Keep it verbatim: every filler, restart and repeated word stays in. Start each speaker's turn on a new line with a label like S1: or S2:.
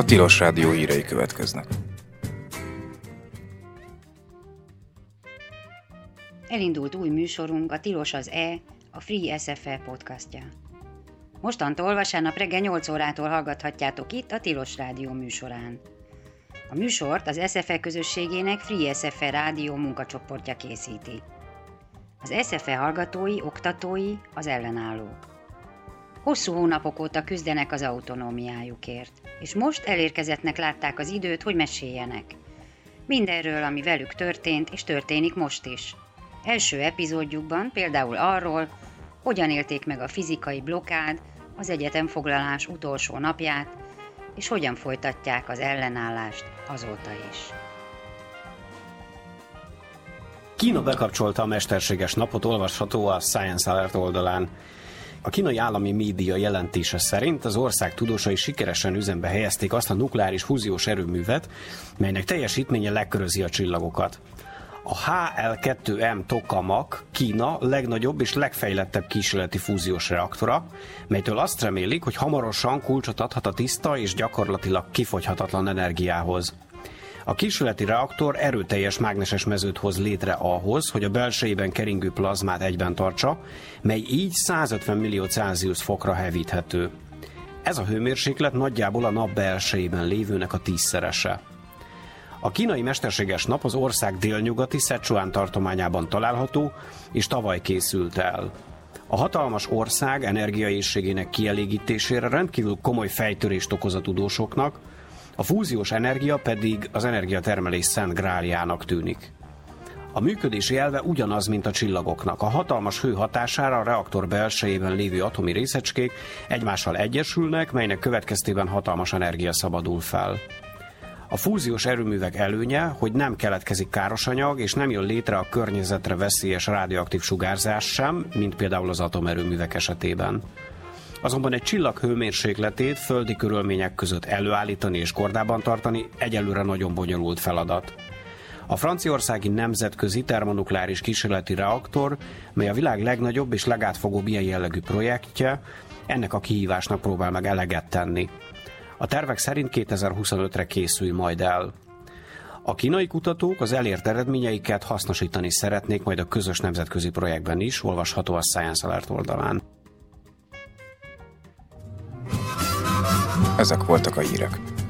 S1: Tilos Rádió hírei következnek.
S2: Elindult új műsorunk, a Tilos az E, a Free es ef e podcastja. Mostantól vasárnap reggel nyolc órától hallgathatjátok itt a Tilos Rádió műsorán. A műsort az es ef e közösségének Free es ef e Rádió munkacsoportja készíti. Az es ef e hallgatói, oktatói, az ellenállók. Hosszú hónapok óta küzdenek az autonómiájukért, és most elérkezettnek látták az időt, hogy meséljenek. Mindenről, ami velük történt, és történik most is. Első epizódjukban például arról, hogyan élték meg a fizikai blokkád, az egyetemfoglalás utolsó napját, és hogyan folytatják az ellenállást azóta is.
S3: Kína bekapcsolta a mesterséges napot, olvasható a Science Alert oldalán. A kínai állami média jelentése szerint az ország tudósai sikeresen üzembe helyezték azt a nukleáris fúziós erőművet, melynek teljesítménye lekörözi a csillagokat. A há el kettő em Tokamak Kína legnagyobb és legfejlettebb kísérleti fúziós reaktora, melytől azt remélik, hogy hamarosan kulcsot adhat a tiszta és gyakorlatilag kifogyhatatlan energiához. A kísérleti reaktor erőteljes mágneses mezőt hoz létre ahhoz, hogy a belsejében keringő plazmát egyben tartsa, mely így százötven millió Celsius fokra hevíthető. Ez a hőmérséklet nagyjából a nap belsejében lévőnek a tízszerese. A kínai mesterséges nap az ország délnyugati Szecsuán tartományában található, és tavaly készült el. A hatalmas ország energiaéhségének kielégítésére rendkívül komoly fejtörést okoz a tudósoknak, a fúziós energia pedig az energiatermelés szent gráljának tűnik. A működési elve ugyanaz, mint a csillagoknak. A hatalmas hő hatására a reaktor belsejében lévő atomi részecskék egymással egyesülnek, melynek következtében hatalmas energia szabadul fel. A fúziós erőművek előnye, hogy nem keletkezik káros anyag, és nem jön létre a környezetre veszélyes radioaktív sugárzás sem, mint például az atomerőművek esetében. Azonban egy csillag hőmérsékletét földi körülmények között előállítani és kordában tartani egyelőre nagyon bonyolult feladat. A franciaországi nemzetközi termonukleáris kísérleti reaktor, mely a világ legnagyobb és legátfogóbb ilyen jellegű projektje, ennek a kihívásnak próbál meg eleget tenni. A tervek szerint kétezer-huszonötre készül majd el. A kínai kutatók az elért eredményeiket hasznosítani szeretnék majd a közös nemzetközi projektben is, olvasható a Science Alert oldalán.
S1: Ezek voltak a hírek.